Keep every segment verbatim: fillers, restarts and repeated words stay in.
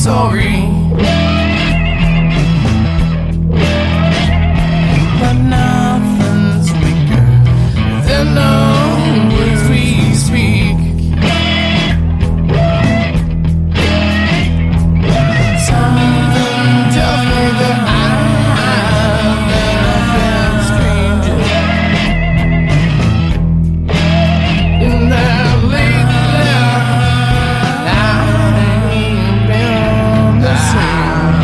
sorry. But nothing's weaker than the words we speak. Something tells me that I've been a stranger in that late life. I ain't been the same.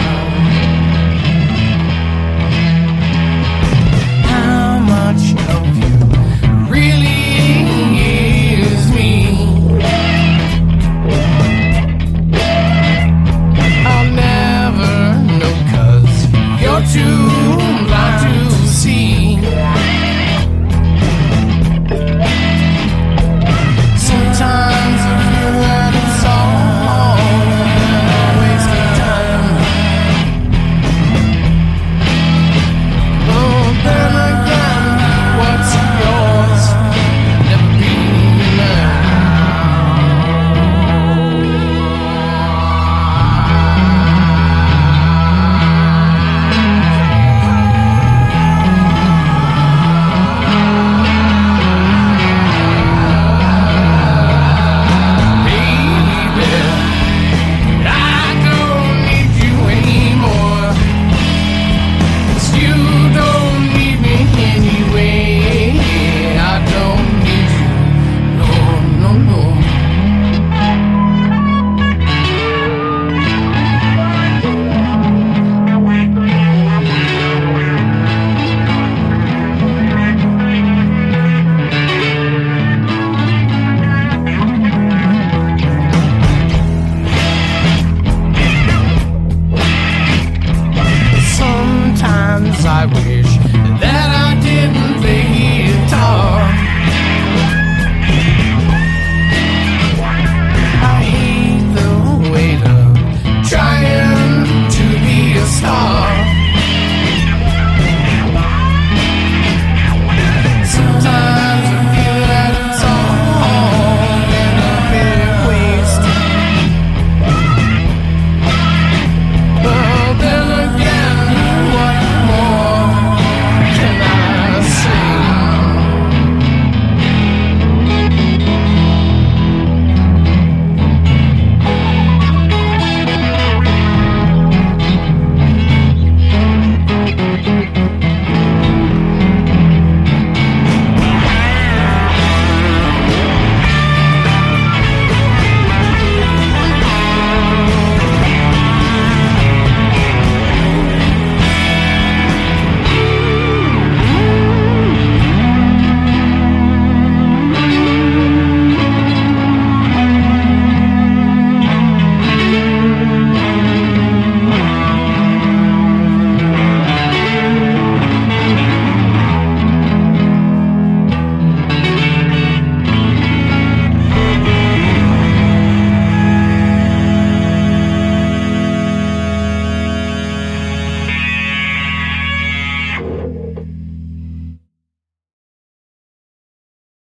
How much of you really is me? I'll never know, 'cause you're too blind to see. Sometimes I feel that it's all a waste of time. Oh, then again, what's yours never be Sometimes I wish